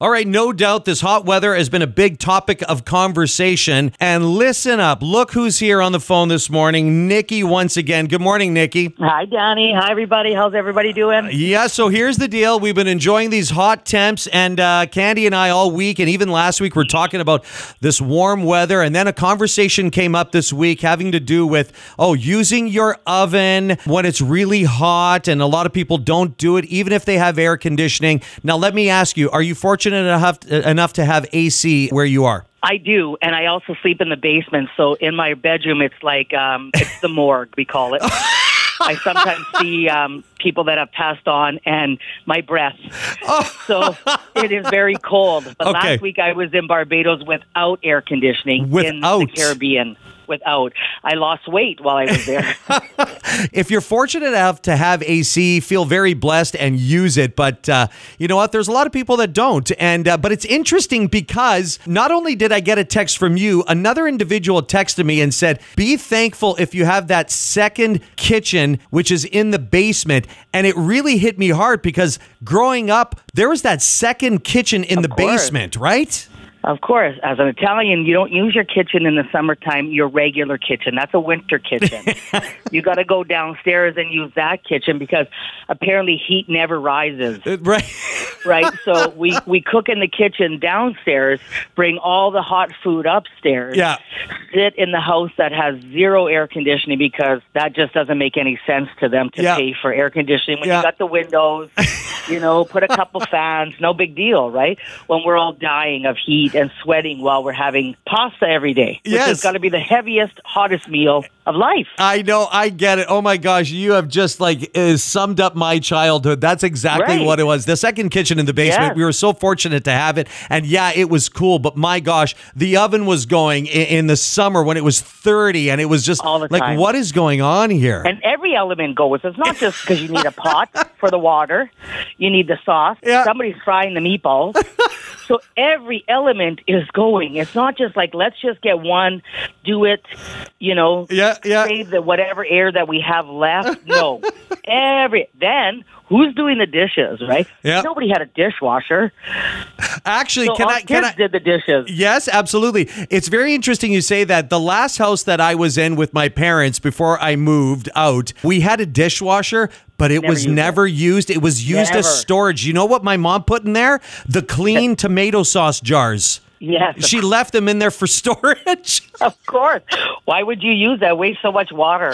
All right, no doubt this hot weather has been a big topic of conversation. And listen up, look who's here on the phone this morning. Nikki once again. Good morning, Nikki. Hi, Danny. Hi, everybody. How's everybody doing? Yeah, so here's the deal. We've been enjoying these hot temps, and Candy and I all week, and even last week, we're talking about this warm weather. And then a conversation came up this week having to do with, using your oven when it's really hot, and a lot of people don't do it, even if they have air conditioning. Now, let me ask you, are you fortunate enough to have AC where you are? I do, and I also sleep in the basement. So in my bedroom, it's like it's the morgue, we call it. I sometimes see people that have passed on and my breath. So it is very cold. But last week I was in Barbados without air conditioning in the Caribbean. I lost weight while I was there. If you're fortunate enough to have AC, feel very blessed and use it. But you know what? There's a lot of people that don't. And but it's interesting because not only did I get a text from you, another individual texted me and said, be thankful if you have that second kitchen, which is in the basement. And it really hit me hard because growing up, there was that second kitchen in the basement, right? Of course. As an Italian, you don't use your kitchen in the summertime, your regular kitchen. That's a winter kitchen. You got to go downstairs and use that kitchen because apparently heat never rises. Right? So we cook in the kitchen downstairs, bring all the hot food upstairs, sit in the house that has zero air conditioning because that just doesn't make any sense to them to pay for air conditioning. When you got the windows, put a couple fans, no big deal, right? When we're all dying of heat and sweating while we're having pasta every day, which has got to be the heaviest, hottest meal of life. I know, I get it. Oh my gosh, you have just summed up my childhood. That's exactly what it was. The second kitchen in the basement, we were so fortunate to have it. And it was cool. But my gosh, the oven was going in the summer when it was 30 and it was just all the time. What is going on here? And every element goes. It's not just because you need a pot for the water. You need the sauce. Somebody's frying the meatballs. So every element is going. It's not just like, let's just get one, do it, save the whatever air that we have left. No. Then who's doing the dishes, right? Nobody had a dishwasher. Actually, so can I did the dishes? Yes, absolutely. It's very interesting you say that. The last house that I was in with my parents before I moved out, we had a dishwasher, but it was never used. It was used as storage. You know what my mom put in there? The clean tomato sauce jars. Yes. She left them in there for storage. Of course. Why would you use that? Waste so much water.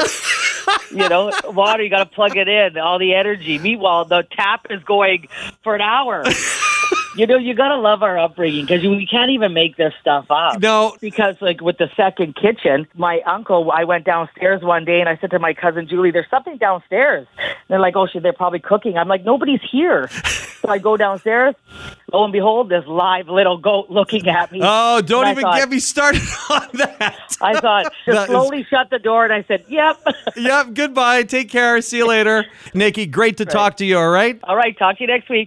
Water, you got to plug it in, all the energy. Meanwhile, the tap is going for an hour. You got to love our upbringing because we can't even make this stuff up. No. Because, with the second kitchen, my uncle, I went downstairs one day and I said to my cousin Julie, there's something downstairs. And they're like, they're probably cooking. I'm like, nobody's here. So I go downstairs. Lo and behold, this live little goat looking at me. Oh, don't even get me started on that. I thought, slowly shut the door, and I said, yep. Yep, goodbye. Take care. See you later. Nikki, great to talk to you, all right? All right, talk to you next week.